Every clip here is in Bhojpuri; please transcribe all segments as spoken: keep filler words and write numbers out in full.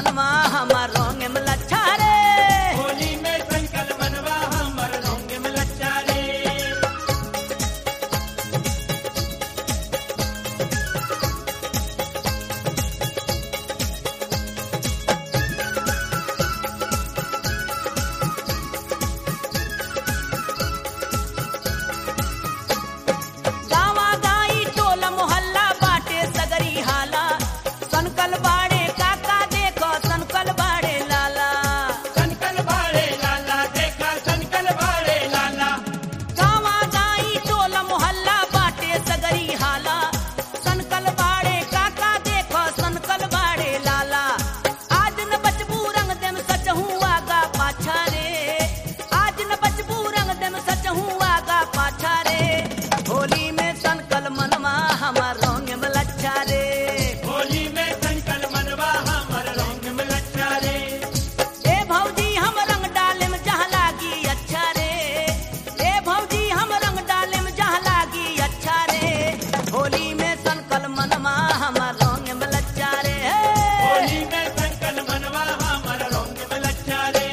मनवा हमार रंग में लच्छा रे। होली में संकल मनवा हमर रंग में लच्छा रे। गावा गाई टोला मोहल्ला बाटे सगरी हाला, सनकल बाड़े काका देखो सनकल बाड़े लाला। सनकल बाड़े लाला देखा सनकल बाड़े लाला। गावा गाई टोला मोहल्ला बाटे सगरी हाला, सनकल बाड़े काका देखो सनकल बाड़े लाला। आज न बचबू रंग देम सच हूँ आगा पाछा रे, आज न बचबू रंग देम सच हूँ आगा पाछा रे। होली में सनकल मनवा हमार रंग में लच्छा रे। होली में संकल मनवा हमर रंग में लच्छा रे। ए भौजी हम रंग डाले में जहाँ लागी अच्छा रे, ए भौजी हम रंग डाले में जहाँ लागी अच्छा रे। होली में सनकल मनवा हमार रंग में लच्छा रे। होली में संकल मनवा हमर रंग में लच्छा रे।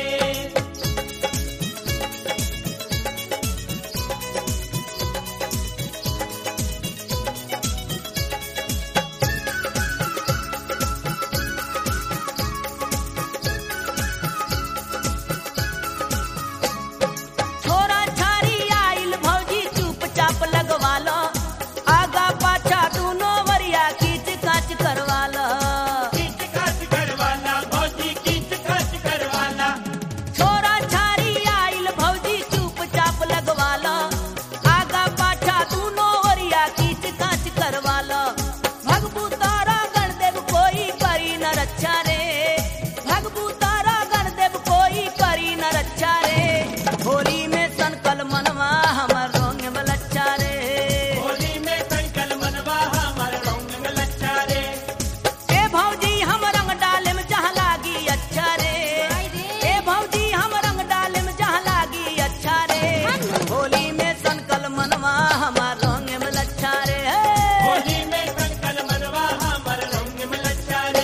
छोरा छारी आइल भौजी चुपचाप लगवा लो, आगा पाछा दूनो वरिया खींच काच करवा लो। कीच काच करवाला भौजी कीच काच करवाला। छोरा छारी आइल भौजी चुपचाप लगवा लो, आगा पाछा दूनो वरिया खींच काच करवा लो। भगबू तारा गणदेव कोई करी न रक्षा रे, भगबू तारा गणदेव कोई करी न रक्षा रे। होली में सनकल मनवा हमर रंग में लच्छा रे। होली में संकल मनवा हमर रंग में लच्छा रे। ए भौजी हम रंग डाले में जहाँ लागी अच्छा रे, ए भौजी हम रंग डाले में जहाँ लागी अच्छा रे। होली में सनकल मनवा हमार रंग में लच्छा रे। होली में संकल मनवा हमर रंग में लच्छा रे।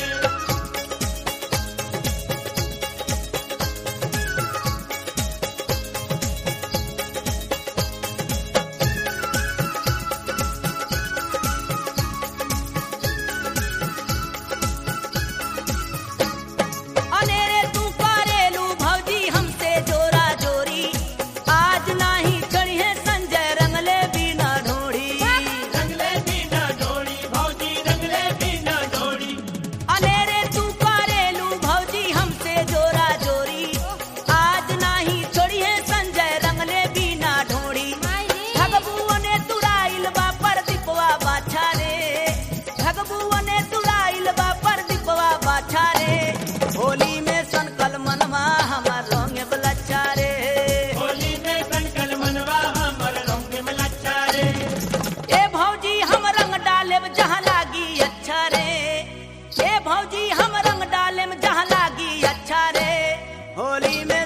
अनेरे तू करेलू भौजी हमसे जोरा जोरी, आज नाही चढ़ी है संजय रंगले बिना ढोड़ी। रंगले बिना डोरी भौजी रंगले बिना डोरी। अनेरे तू करेलू भौजी हमसे जोरा जोरी, आज नाही छोड़ी है संजय रंगले बिना ढोड़ी। भगबुअने तुराइल बा पर दीपवा बाछा रे, भगबुअने तुराइल बा पर दीपवा बाछा रे। होली में सनकल मनवा हमार रंग में लच्छा रे। होली में संकल मनवा हमर रंग में लच्छा रे। ए भौजी हम रंग डाले में जहाँ लागी अच्छा रे, ए भौजी हम रंग डाले में जहाँ लागी अच्छा रे। होली में